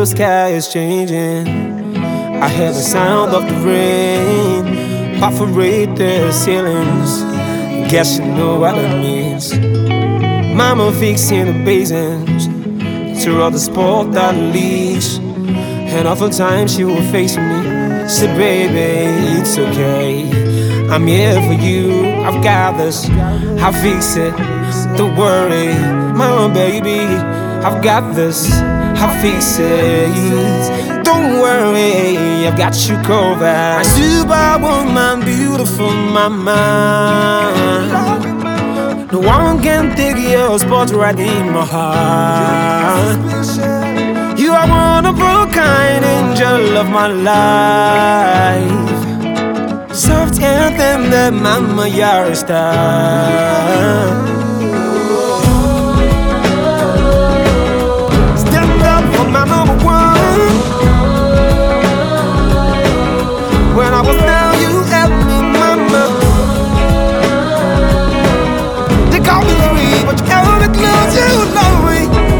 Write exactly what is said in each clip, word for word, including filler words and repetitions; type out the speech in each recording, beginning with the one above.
blue sky is changing. I hear the sound of the rain perforate the ceilings. Guess you know what it means. Mama fixing the basins to all the sport that leaks. And oftentimes she will face me, say baby, it's okay, I'm here for you, I've got this, I'll fix it, don't worry, my baby, I've got this, I'll fix it, don't worry, I've got you covered. My superwoman, beautiful mama, no one can take your spot right in my heart. You are one of a kind, angel of my life. Soft and tender, mama, you're a star. Stand up for my number one. When I was down, you helped me, mama. They call me free, but you held me close, you love me.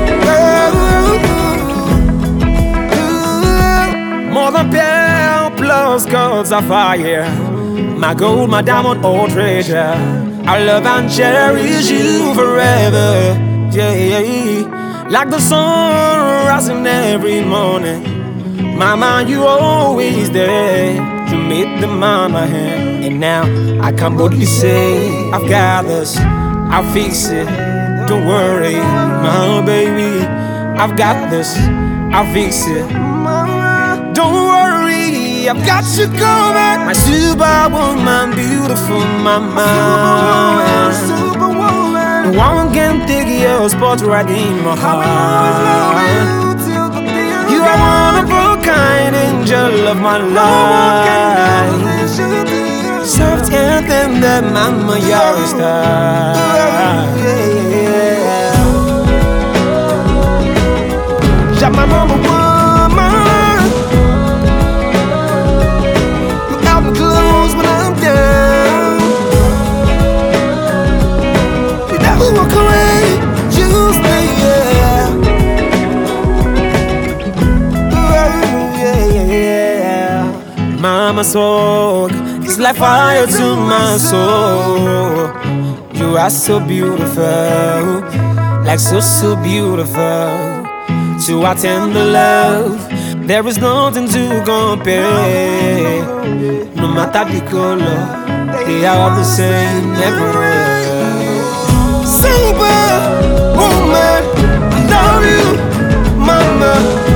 More than pale plus gods of fire, my gold, my diamond, all treasure. I love and cherish you forever, yeah. Like the sun rising every morning, mama, you always there to meet the mama hand. And now I can boldly say, I've got this, I'll fix it, don't worry, my baby, I've got this, I'll fix it. Don't worry, I've got you covered. My superwoman, beautiful mama. No one can take your spot right in my heart. You are one of a kind, angel of my life. Soft and tender, mama, you're a star. You're my number one. Walk away, you stay, yeah. Yeah, yeah. Mama soul, it's like fire to my soul. You are so beautiful, like so, so beautiful. To our tender love, there is nothing to compare. No matter the color, they are all the same everywhere. Superwoman, I love you, mama.